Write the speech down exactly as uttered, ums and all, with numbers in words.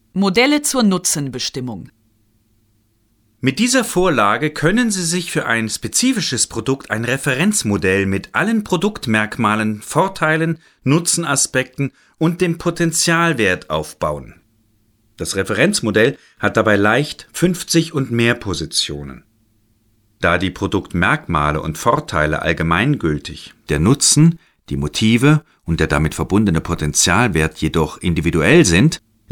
Modelle zur Nutzenbestimmung. Mit dieser Vorlage können Sie sich für ein spezifisches Produkt ein Referenzmodell mit allen Produktmerkmalen, Vorteilen, Nutzenaspekten und dem Potentialwert aufbauen. Das Referenzmodell hat dabei leicht fünfzig und mehr Positionen. Da die Produktmerkmale und Vorteile allgemeingültig, der Nutzen, die Motive und der damit verbundene Potentialwert jedoch individuell sind,